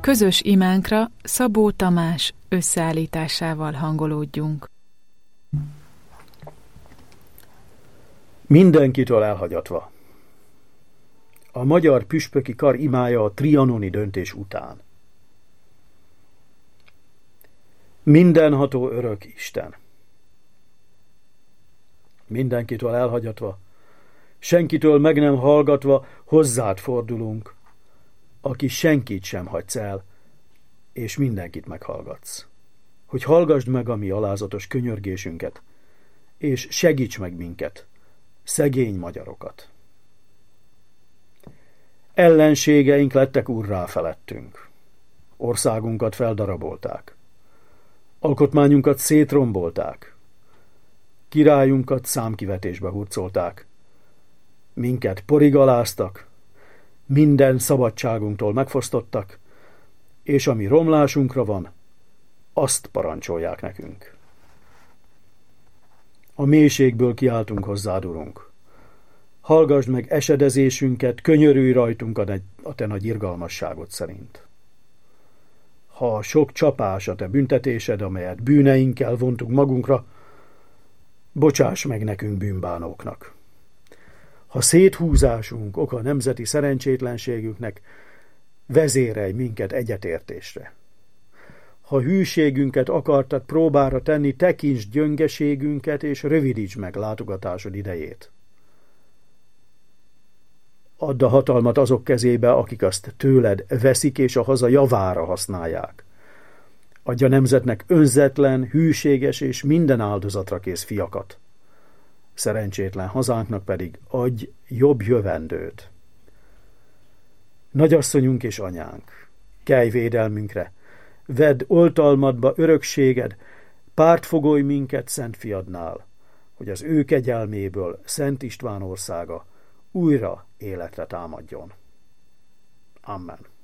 Közös imánkra Szabó Tamás összeállításával hangolódjunk. Mindenkitől elhagyatva. A magyar püspöki kar imája a trianoni döntés után. Mindenható örök Isten. Mindenkitől elhagyatva, senkitől meg nem hallgatva hozzád fordulunk, aki senkit sem hagysz el, és mindenkit meghallgatsz. Hogy hallgasd meg a mi alázatos könyörgésünket, és segíts meg minket, szegény magyarokat. Ellenségeink lettek urrá felettünk. Országunkat feldarabolták. Alkotmányunkat szétrombolták. Királyunkat számkivetésbe hurcolták. Minket porigaláztak, minden szabadságunktól megfosztottak, és ami romlásunkra van, azt parancsolják nekünk. A mélységből kiáltunk hozzád, Urunk. Hallgasd meg esedezésünket, könyörülj rajtunk a te nagy irgalmasságod szerint. Ha sok csapás a te büntetésed, amelyet bűneinkkel vontunk magunkra, bocsáss meg nekünk bűnbánóknak. Ha széthúzásunk oka nemzeti szerencsétlenségünknek, vezérelj minket egyetértésre. Ha hűségünket akartad próbára tenni, tekintsd gyöngeségünket, és rövidítsd meg látogatásod idejét. Add a hatalmat azok kezébe, akik azt tőled veszik, és a haza javára használják. Adj a nemzetnek önzetlen, hűséges és minden áldozatra kész fiakat. Szerencsétlen hazánknak pedig adj jobb jövendőt. Nagyasszonyunk és anyánk, kelj védelmünkre, vedd oltalmadba örökséged, pártfogolj minket Szent Fiadnál, hogy az ő kegyelméből Szent István országa újra életre támadjon. Amen.